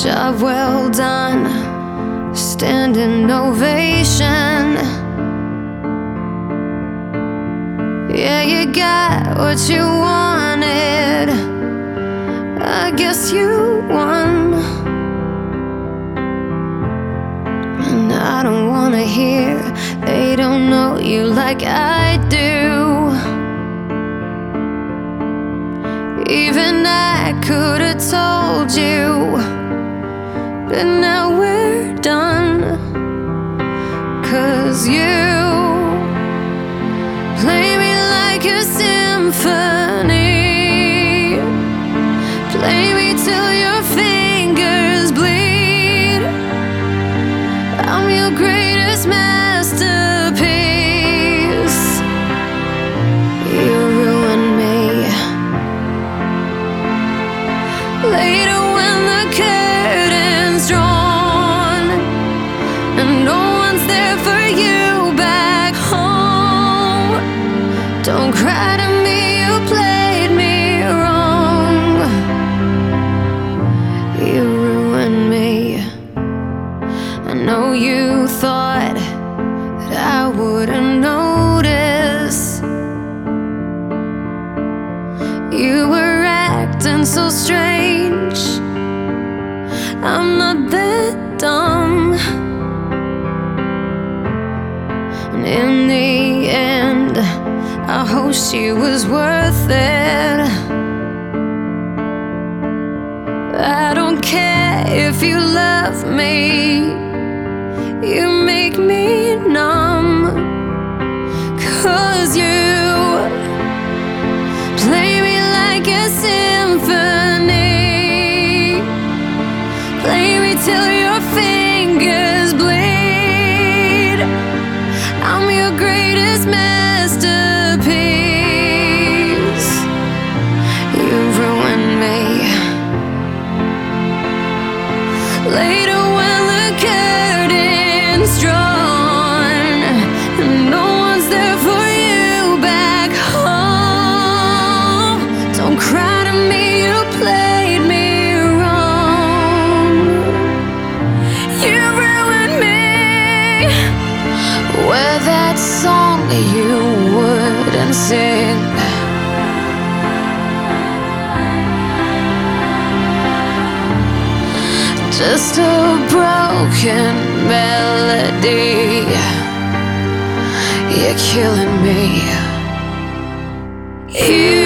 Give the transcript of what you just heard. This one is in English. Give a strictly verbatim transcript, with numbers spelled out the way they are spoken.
Job well done, standing ovation. Yeah, you got what you wanted, I guess you won. And I don't wanna hear they don't know you like I do. Even I could've told you, but now we're done. 'Cause you play me like a symphony, play me till your fingers bleed. I'm your greatest masterpiece. You ruined me. Later when the curtain's drawn and no one's there for you back home, don't cry to me, you played me wrong. You ruined me. I know you thought that I wouldn't notice. You were acting so strange. I'm not that dumb. And in the end, I hope she was worth it. I don't care if you love me, you make me numb. 'Cause you play me like a symphony, play me till your fingers bleed. I'm your greatest masterpiece. You ruined me. Later when the curtain's drawn and no one's there for you back home, don't cry to me, you played me wrong. You ruined me. Where that song you wouldn't sing, just a broken melody. You're killing me. You